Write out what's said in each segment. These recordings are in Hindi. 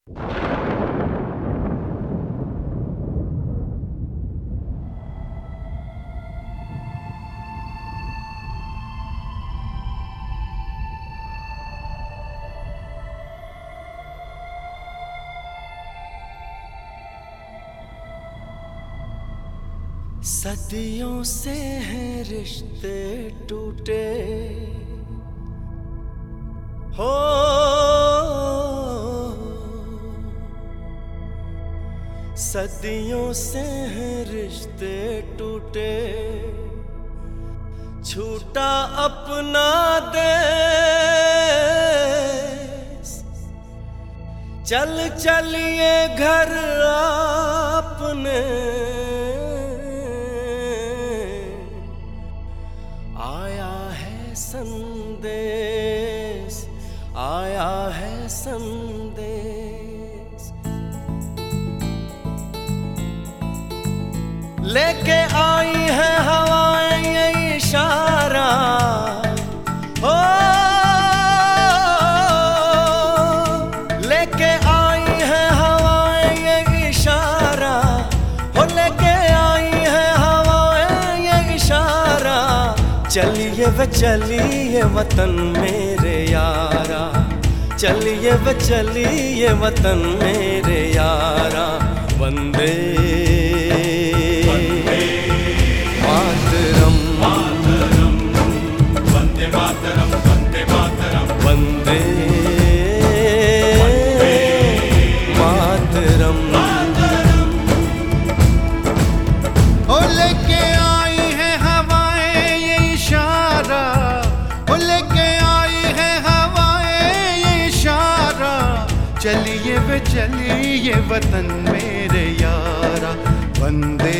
सदियों से हैं रिश्ते टूटे हो, सदियों से हैं रिश्ते टूटे, छूटा अपना देश, चल चलिए घर आपने, आया है संदेश, आया है संदेश। लेके आई है हवाएं ये इशारा हो, लेके आई है हवाएं ये इशारा हो, लेके आई है हवाएं ये इशारा। चलिए वे चलिए वतन मेरे यारा, चलिए वे चलिए वतन मेरे यारा। वंदे मातरम, मातरम, वंदे मातरम, वंदे मातरम, वंदे मातरम, मातरम। ओ लेके आई है हवाएं ये इशारा, ओ लेके आई है हवाएं ये इशारा। चलिए वे चलिए वतन मेरे यारा। वंदे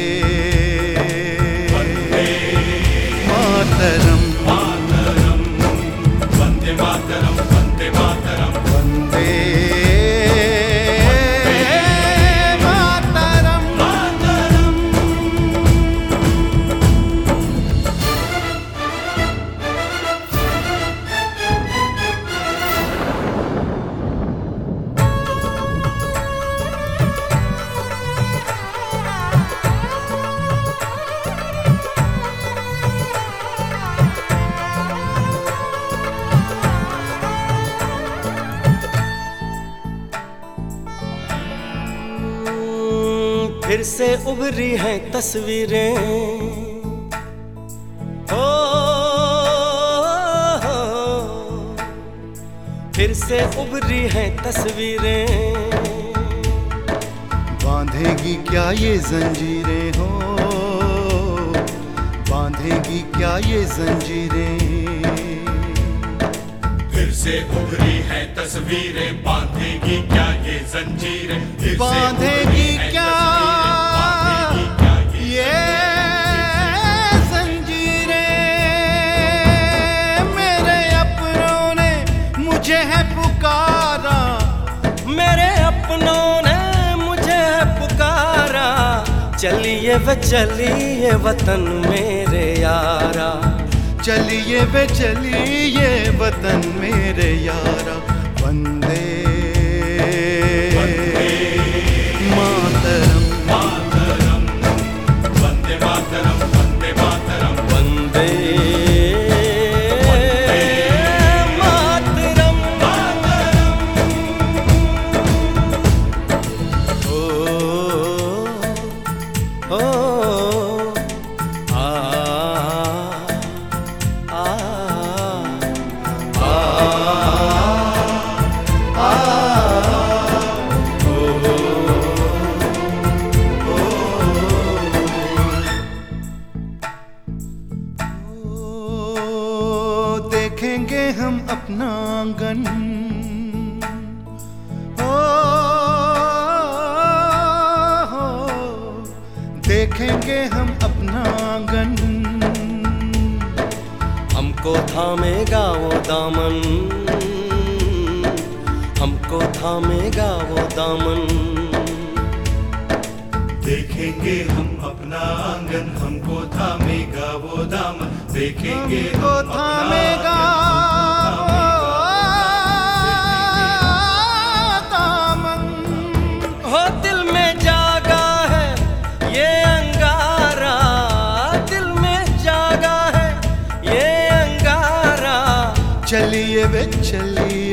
मातरम, मातरम, वंदे मातरम, वंदे मातरम, वंदे मातरम, मातरम। फिर से उभरी हैं तस्वीरें हो, फिर से उभरी हैं तस्वीरें। बांधेगी क्या ये जंजीरें हो, बांधेगी क्या ये जंजीरें। फिर से उभरी है तस्वीरें, बांधेगी क्या ये जंजीरें। बांधेगी क्या ये जंजीरें। मेरे अपनों ने मुझे है पुकारा, मेरे अपनों ने मुझे है पुकारा। चलिए वे चलिए वतन मेरे यारा, चलिए वे चलिए वतन मेरे यारा। वंदे मातरम, मातरम, वंदे मातरम, वंदे मातरम, वंदे मातरम, मातरम। ओ ओ आ आ आ देखेंगे हम अपना आंगन, देखेंगे हम अपना आंगन। हमको थामेगा वो दामन, हमको थामेगा वो दामन। देखेंगे हम अपना आंगन, हमको थामेगा वो दामन। देखेंगे हमको थामेगा दामन।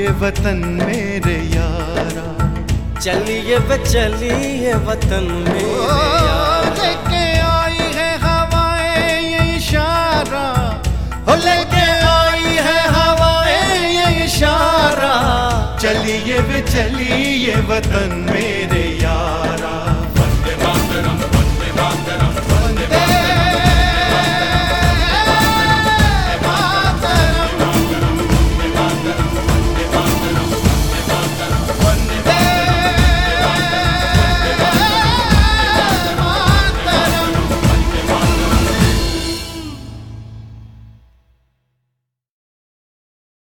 चलिए वतन मेरे यारा, चलिए वे चलिए वतन मेरे यारा। लेके आई है हवाएं ये इशारा, हो लेके आई है हवाएं ये इशारा। चलिए वे चलिए वतन मेरे